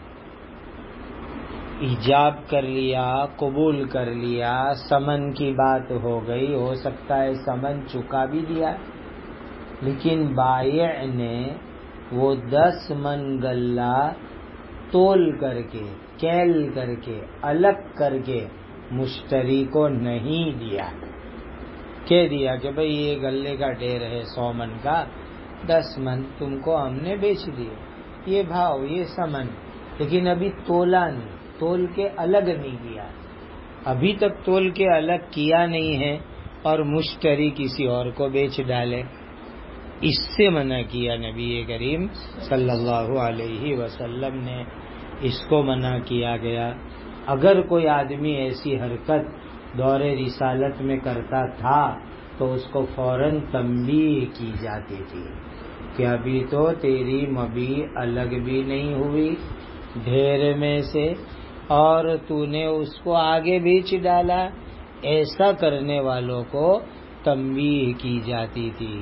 ایجاب کر لیا، قبول کر لیا، ثمن کی بات ہو گئی، ہو سکتا ہے ثمن چکا بھی دیا، لیکن بائع نے وہ 10 من غلہ تول کر کے کیل کر کے الگ کر کے مشتری کو نہیں دیا، کہہ دیا کہ بھئی یہ غلے کا ڈھیر ہے 100 من کا، 10 من تم کو ہم نے بیچ دیے، یہ بھاؤ یہ ثمن، لیکن ابھی تولا نہیں، تول کے الگ نہیں کیا، ابھی تک تول کے الگ کیا نہیں ہے اور مشتری کسی اور کو بیچ ڈالے، اس سے منع کیا نبی کریم صلی اللہ علیہ وسلم نے، اس کو منع کیا گیا۔ اگر کوئی آدمی ایسی حرکت دور رسالت میں کرتا تھا تو اس کو فوراً تنبیہ کی جاتی تھی کہ ابھی تو تیری مبیع الگ بھی نہیں ہوئی ڈھیر میں سے اور تو نے اس کو آگے بیچ ڈالا، ایسا کرنے والوں کو تنبیہ کی جاتی تھی۔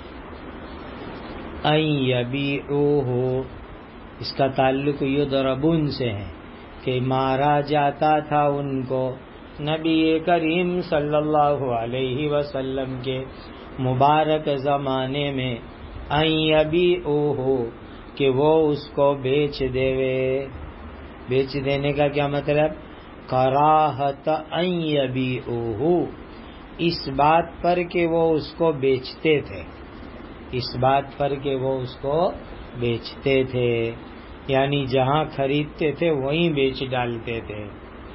ان یبیعوہ، اس کا تعلق یضربون سے ہے کہ مارا جاتا تھا ان کو نبی کریم صلی اللہ علیہ وسلم کے مبارک زمانے میں، ان یبیعوہ کہ وہ اس کو بیچ دیوے، بیچ دینے کا کیا مطلب؟ کراہت ان یبیعوہ، اس بات پر کہ وہ اس کو بیچتے تھے، اس بات پر کہ وہ اس کو بیچتے تھے، یعنی جہاں خریدتے تھے وہیں بیچ ڈالتے تھے۔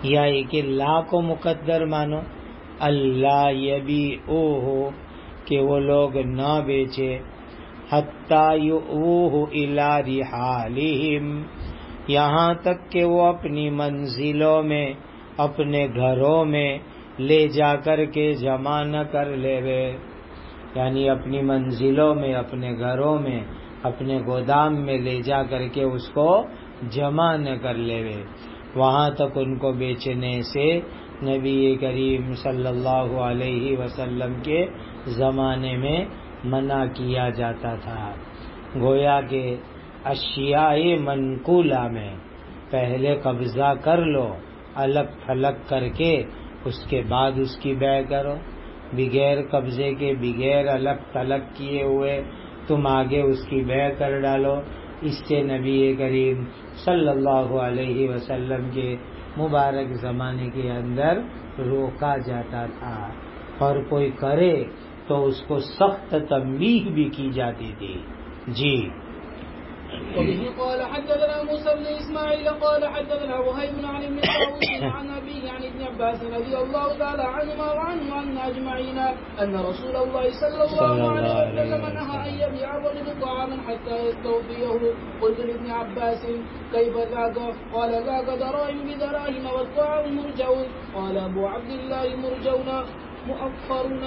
یا ایک لا کو مقدر مانو، اللہ یبیعوہ کہ وہ لوگ نہ بیچے، حتی یؤوہ الی رحالہم یہاں تک کہ وہ اپنی منزلوں میں، اپنے گھروں میں لے جا کر کے جمع نہ کر لیوے، یعنی اپنی منزلوں میں، اپنے گھروں میں، اپنے گودام میں لے جا کر کے اس کو جمع نہ کر لیوے، وہاں تک ان کو بیچنے سے نبی کریم صلی اللہ علیہ وسلم کے زمانے میں منع کیا جاتا تھا۔ گویا کہ اشیاء منقولہ میں پہلے قبضہ کر لو الگ تھلگ کر کے، اس کے بعد اس کی بیع کرو، بغیر قبضے کے، بغیر الگ تھلگ کیے ہوئے تم آگے اس کی بیع کر ڈالو، اس سے نبی کریم صلی اللہ علیہ وسلم کے مبارک زمانے کے اندر روکا جاتا تھا، اور کوئی کرے تو اس کو سخت تنبیہ بھی کی جاتی تھی۔ جی وبه قال حدثنا موسى بن إسماعيل قال حدثنا وهيب عن ابن طاووس عن أبيه عن ابن عباس رضي الله تعالى عنهما وعنه عن أجمعين أن رسول الله صلى الله عليه وسلم نهى أن يبيع الرجل طعاما حتى يستوفيه. قلت لابن عباس كيف ذاك؟ قال ذاك دراهم بدراهم والطعام مرجون. قال أبو عبد الله مرجون مؤخرون.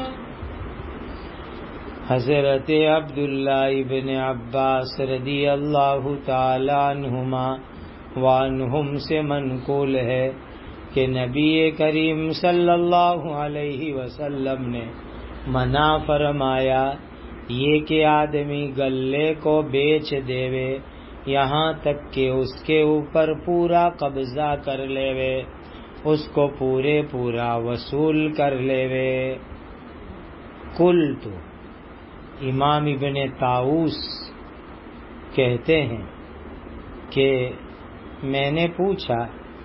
حضرت عبداللہ ابن عباس رضی اللہ تعالی عنہما وعنہم سے منقول ہے کہ نبی کریم صلی اللہ علیہ وسلم نے منع فرمایا یہ کہ آدمی گلے کو بیچ دیوے یہاں تک کہ اس کے اوپر پورا قبضہ کر لیوے، اس کو پورا وصول کر لیوے۔ قلت امام ابن طاووس کہتے ہیں کہ میں نے پوچھا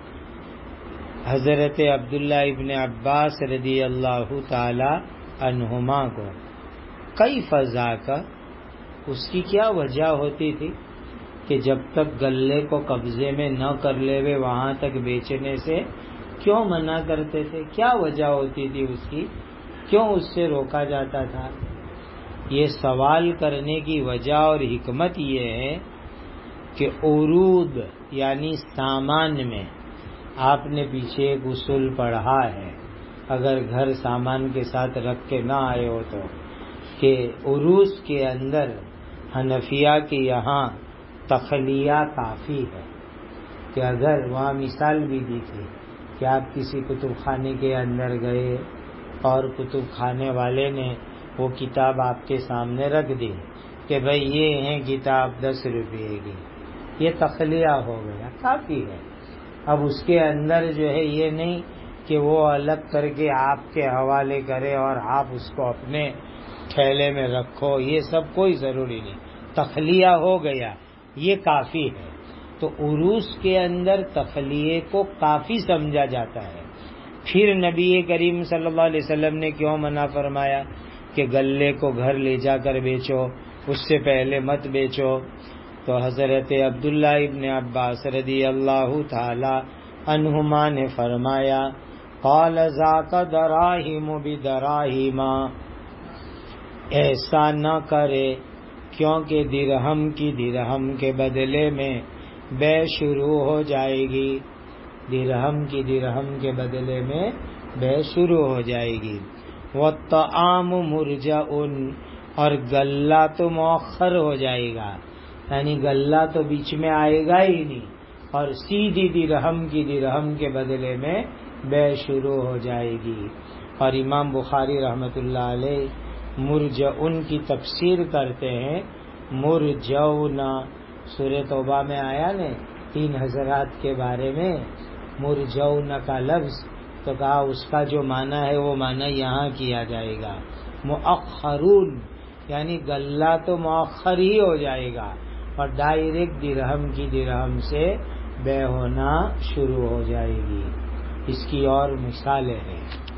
حضرت عبداللہ ابن عباس رضی اللہ تعالی عنہما کو، کیف ذاک، اس کی کیا وجہ ہوتی تھی کہ جب تک گلے کو قبضے میں نہ کر لیوے وہاں تک بیچنے سے کیوں منع کرتے تھے؟ کیا وجہ ہوتی تھی اس کی؟ کیوں اس سے روکا جاتا تھا؟ یہ سوال کرنے کی وجہ اور حکمت یہ ہے کہ عروض یعنی سامان میں آپ نے پیچھے ایک اصول پڑھا ہے، اگر گھر سامان کے ساتھ رکھ کے نہ آئے ہو تو، کہ عروض کے اندر حنفیہ کے یہاں تخلیہ کافی ہے، کہ اگر وہاں مثال بھی دی تھی کہ آپ کسی کتب خانے کے اندر گئے اور کتب خانے والے نے وہ کتاب آپ کے سامنے رکھ دی کہ بھئی یہ ہیں کتاب 10 روپے کی، یہ تخلیہ ہو گیا، کافی ہے۔ اب اس کے اندر جو ہے یہ نہیں کہ وہ الگ کر کے آپ کے حوالے کرے اور آپ اس کو اپنے ٹھیلے میں رکھو، یہ سب کوئی ضروری نہیں، تخلیہ ہو گیا، یہ کافی ہے۔ تو عروض کے اندر تخلیے کو کافی سمجھا جاتا ہے۔ پھر نبی کریم صلی اللہ علیہ وسلم نے کیوں منع فرمایا کہ گلے کو گھر لے جا کر بیچو، اس سے پہلے مت بیچو؟ تو حضرت عبداللہ ابن عباس رضی اللہ تعالی عنہما نے فرمایا قال ذاک دراہم بدراہم، ایسا نہ کرے کیونکہ درہم کی درہم کے بدلے میں بے شروع ہو جائے گی، درہم کی درہم کے بدلے میں بے شروع ہو جائے گی۔ والطعام مرجع، اور گلہ تو مؤخر ہو جائے گا، یعنی گلہ تو بیچ میں آئے گا ہی نہیں، اور سیدھی درہم کی درہم کے بدلے میں بے شروع ہو جائے گی۔ اور امام بخاری رحمۃ اللہ علیہ مرجعن کی تفسیر کرتے ہیں، مرجعنا، سورہ توبہ میں آیا نا 3 حضرات کے بارے میں مرجعن کا لفظ، تو کہا اس کا جو معنی ہے وہ معنی یہاں کیا جائے گا، مؤخرون، یعنی گلہ تو مؤخر ہی ہو جائے گا اور ڈائریکٹ درہم کی درہم سے بے ہونا شروع ہو جائے گی۔ اس کی اور مثالیں ہیں۔